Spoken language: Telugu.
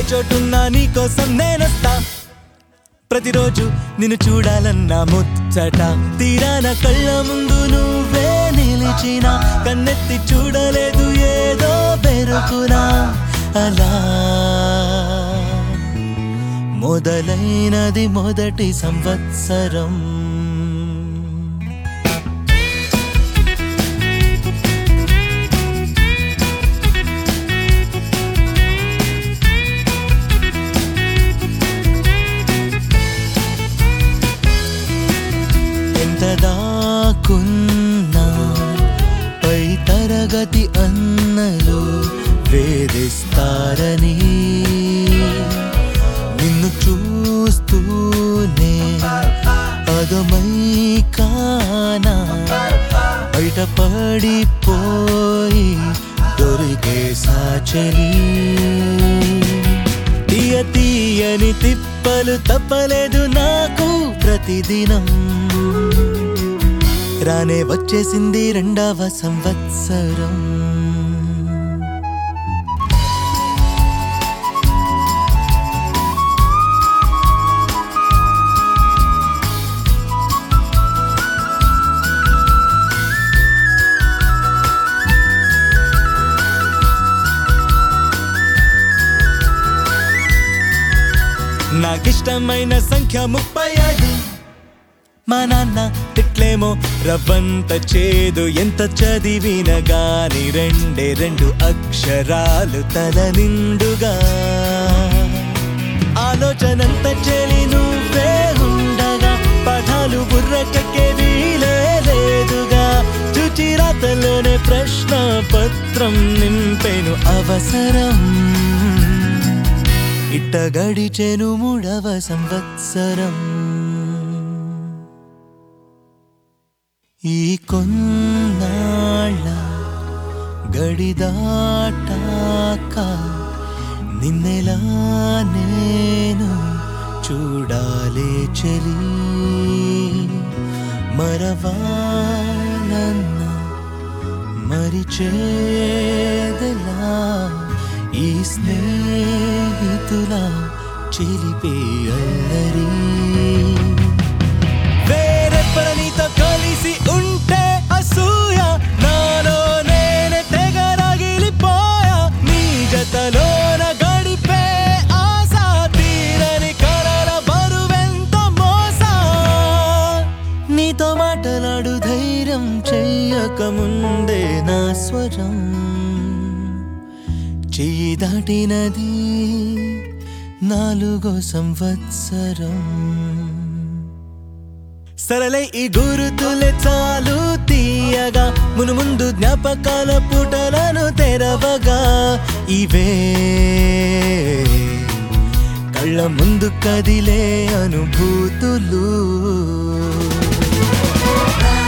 చోటున్నా నీ కోసం నేనొస్తా ప్రతిరోజు నిన్ను చూడాలన్నా ముచ్చట తీరాన కళ్ళ ముందు నువ్వే నిలిచినా కన్నెత్తి చూడలేదు ఏదో బెరుకునా అలా మొదలైనది మొదటి సంవత్సరం దాకున్నా పై తరగతి అన్నలు వేధిస్తారని నిన్ను చూస్తూనే అదమై కానా బయటపడిపోయి దొరికే సాచలి తీయని తిప్పలు తప్పలేదు నాకు ప్రతిదినం రానే వచ్చేసింది రెండవ సంవత్సరం నాకిష్టమైన సంఖ్య 35 మా నాన్న తిట్లేమో రవ్వంత చేదు ఎంత చదివిన గాని రెండు అక్షరాలు తల నిండుగా ఆలోచనంత చెలి నువ్వే ఉండగా పాఠాలు బుర్రకెక్కే వీలే లేదుగా చుచిరాతలోనే ప్రశ్న పత్రం నింపెను అవసరం ఇట్ట గడిచెను 3వ సంవత్సరం ఈ కొన్నాళ్ళ గడిదాటాక నిన్నెలా నేను చూడాలే చలి మరవాలన్న మరిచేదలా ఈ స్నేహితుల చిలిపే అల్లరి వేరెప్పరనితో కలిసి ఉంటే అసూయ నాలో నేనే తెగరగిలిపోయా నీ జతలోన గడిపే ఆశ తీరని కలల బరువెంత మోసా నీతో మాటలాడు ధైర్యం చెయ్యకముందే నా స్వరం చెయ్యి దాటినది 4వ సంవత్సరం సరళై ఈ గురుతులే చాలు తీయగా ముందు జ్ఞాపకాల పుటలను తెరవగా ఇవే కళ్ళ ముందు కదిలే అనుభూతులు